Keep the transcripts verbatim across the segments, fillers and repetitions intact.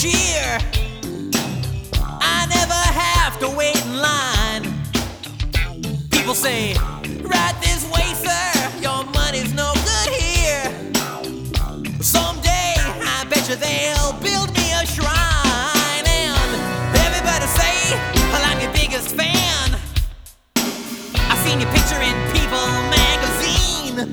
cheer. I never have to wait in line. People say, right this way, sir, your money's no good here. Someday, I bet you they'll build me a shrine. And everybody say, well, I'm your biggest fan. I've seen your picture in People magazine.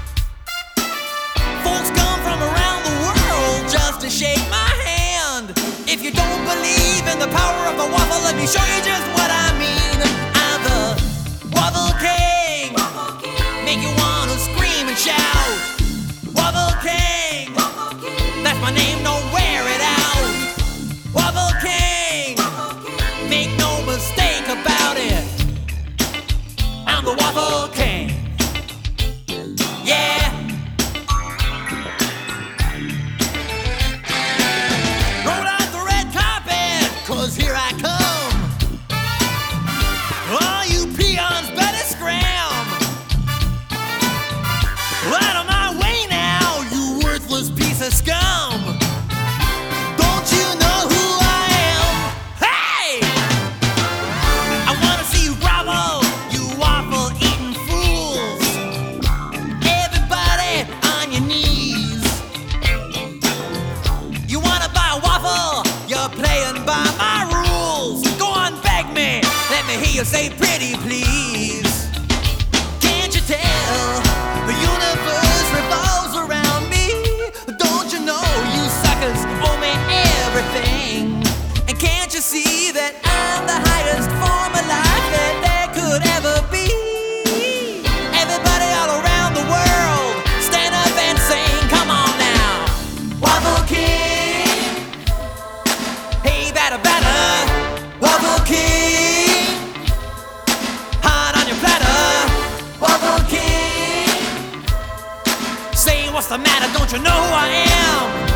Folks come from around the world just to shake my hand. If you don't believe in the power of the waffle, let me show you just what I mean. I'm the Waffle King. Make you wanna scream and shout. Waffle King. That's my name, don't wear it out. Waffle King. Make no mistake about it. I'm the Waffle King. Yeah. Roll out the red carpet, 'cause here I come. All you peons better scram. Out of my way now, you worthless piece of scum. Don't you know who I am? Hey! I wanna see you grovel, you waffle-eating fools. Everybody on your knees. You wanna buy a waffle? You're playing by my rules. Go on, beg me. Let me hear you say pretty please. Can't you tell the universe revolves around me? Don't you know you suckers owe me everything? And can't you see that I'm the highest form of life that there could ever be? Everybody all around the world, stand up and sing, come on now. Waffle King. Hey, batter, batter. Waffle King. Hot on your platter. Waffle King. Say, what's the matter? Don't you know who I am?